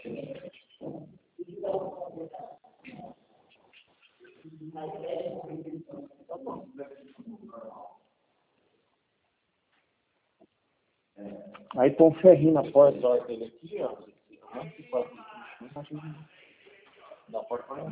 Aí põe um ferrinho na porta. Dele aqui, ó. Da porta para